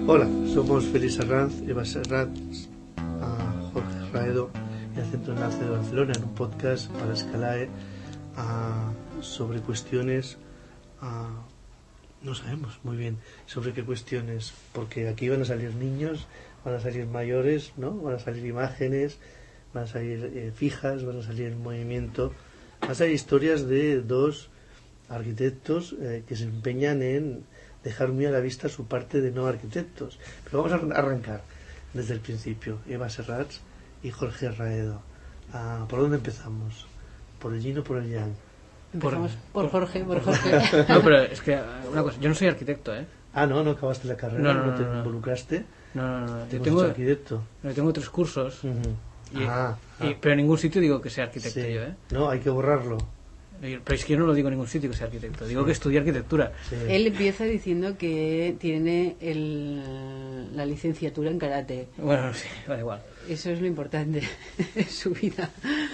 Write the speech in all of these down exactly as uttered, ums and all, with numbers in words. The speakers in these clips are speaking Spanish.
Hola, somos Félix Herranz, Eva Serrat, uh, Jorge Raedo y el Centro Enlace de Barcelona en un podcast para Escalae uh, sobre cuestiones, uh, no sabemos muy bien sobre qué cuestiones, porque aquí van a salir niños, van a salir mayores, ¿no? Van a salir imágenes, van a salir eh, fijas, van a salir en movimiento, van a salir historias de dos arquitectos eh, que se empeñan en dejar muy a la vista su parte de no arquitectos. Pero vamos a arrancar desde el principio. Eva Serrat y Jorge Raedo. Ah, ¿por dónde empezamos? ¿Por el yin o por el yang? Empezamos por, por Jorge, por Jorge. No, pero es que una cosa, yo no soy arquitecto, ¿eh? Ah, no, no acabaste la carrera, no, no, no, no te no, involucraste. No, no, no. Yo tengo arquitecto. Yo tengo tres cursos, uh-huh. y, ah, y, ah. pero en ningún sitio digo que sea arquitecto sí. yo, ¿eh? No, hay que borrarlo. Pero es que yo no lo digo en ningún sitio que sea arquitecto, digo sí. que estudié arquitectura. Sí. Él empieza diciendo que tiene el, la licenciatura en karate. Bueno, sí, da igual. Eso es lo importante de su vida.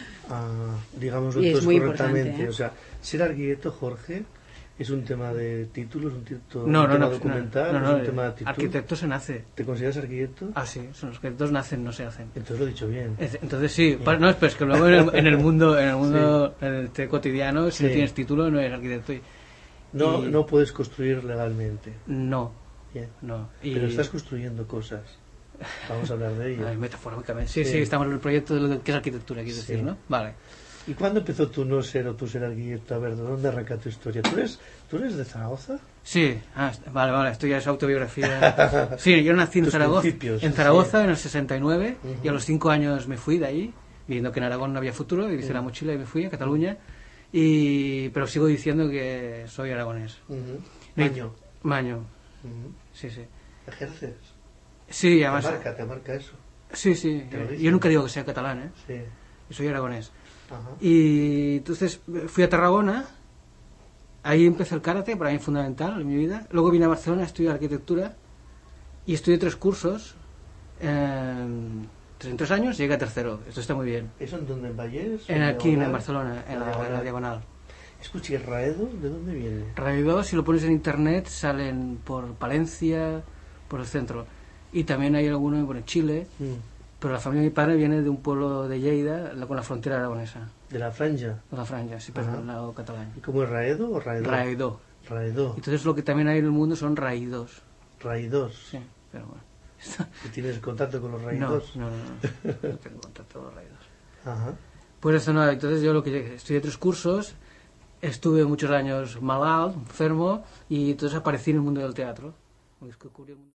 Ah, digámoslo Y es todos muy correctamente. ¿eh? O sea, ser arquitecto, Jorge, es un tema de títulos, un, tito, no, un no, tema no, documental, no, no, es un no, tema de actitud. Arquitecto se nace. ¿Te consideras arquitecto? Ah, sí, son los arquitectos nacen, no se hacen. Entonces lo he dicho bien. Entonces sí, para, no, pero es que luego en el, en el mundo, en el mundo sí. en el este cotidiano, si sí. no tienes título no eres arquitecto. Y, no, y, no puedes construir legalmente. No. Bien. No. Y, pero estás construyendo cosas. Vamos a hablar de ello. Ay, metafóricamente. Sí, sí, sí, estamos en el proyecto de lo que es arquitectura, quieres sí. decir, ¿no? Vale. ¿Y cuándo empezó tu no ser o tu ser arquitecto? A ver, ¿de dónde arranca tu historia? ¿Tú eres, ¿tú eres de Zaragoza? Sí, ah, vale, vale, esto ya es autobiografía. Sí, yo nací en Zaragoza, en Zaragoza sí. en el sesenta y nueve, uh-huh. y a los cinco años me fui de ahí, viendo que en Aragón no había futuro, y hice uh-huh. la mochila y me fui a Cataluña, y pero sigo diciendo que soy aragonés. Uh-huh. Maño. Maño, uh-huh. sí, sí. ¿Ejerces? Sí, además... ¿Te marca, te marca eso? Sí, sí, yo nunca digo que sea catalán, ¿eh? Sí. Yo soy aragonés. Ajá. Y entonces fui a Tarragona, ahí empecé el karate, para mí fundamental en mi vida. Luego vine a Barcelona a estudiar arquitectura y estudié tres cursos. En tres años llegué a tercero. Esto está muy bien. ¿Eso en dónde? ¿En Vallés? En aquí, en Barcelona, en la, en la diagonal. Escucha, ¿y Raedo de dónde viene? Raedo, si lo pones en internet, salen por Palencia, por el centro. Y también hay alguno por Chile. Mm. Pero la familia de mi padre viene de un pueblo de Lleida, con la frontera aragonesa. ¿De la Franja? De la Franja, sí, pero del lado catalán. ¿Y cómo es Raedo o Raedo? Raedo. Raedo. Entonces lo que también hay en el mundo son raídos. ¿Raídos? Sí, pero bueno. ¿Y tienes contacto con los raídos? No, no, no, no, no tengo contacto con los raídos. Ajá. Pues eso no, entonces yo lo que estudié tres cursos, estuve muchos años malalt, enfermo, y entonces aparecí en el mundo del teatro.